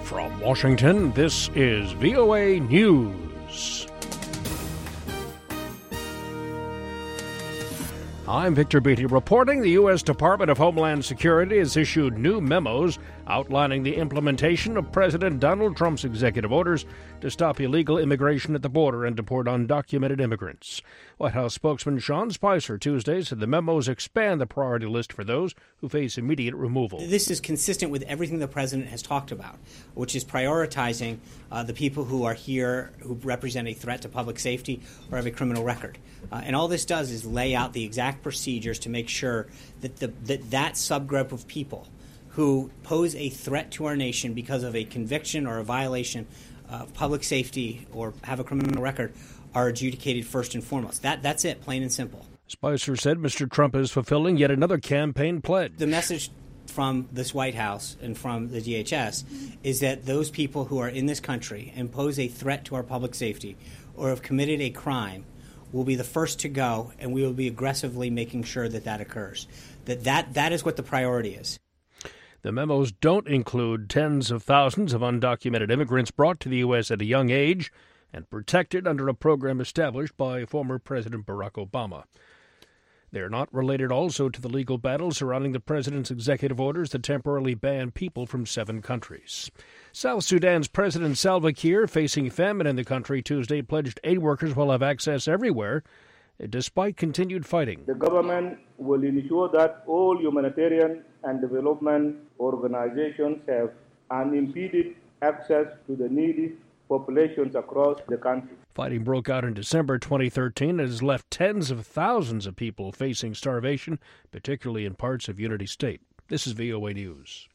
From Washington, this is VOA News. I'm Victor Beatty reporting the U.S. Department of Homeland Security has issued new memos outlining the implementation of President Donald Trump's executive orders to stop illegal immigration at the border and deport undocumented immigrants. White House spokesman Sean Spicer Tuesday said the memos expand the priority list for those who face immediate removal. This is consistent with everything the president has talked about, which is prioritizing the people who are here who represent a threat to public safety or have a criminal record. And all this does is lay out the exact procedures to make sure that that subgroup of people who pose a threat to our nation because of a conviction or a violation of public safety or have a criminal record are adjudicated first and foremost. That's it, plain and simple. Spicer said Mr. Trump is fulfilling yet another campaign pledge. The message from this White House and from the DHS is that those people who are in this country and pose a threat to our public safety or have committed a crime will be the first to go, and we will be aggressively making sure that occurs. That is what the priority is. The memos don't include tens of thousands of undocumented immigrants brought to the U.S. at a young age and protected under a program established by former President Barack Obama. They are not related also to the legal battle surrounding the president's executive orders that temporarily ban people from 7 countries. South Sudan's President Salva Kiir, facing famine in the country Tuesday, pledged aid workers will have access everywhere, despite continued fighting. The government will ensure that all humanitarian and development organizations have unimpeded access to the needy populations across the country. Fighting broke out in December 2013 and has left tens of thousands of people facing starvation, particularly in parts of Unity State. This is VOA News.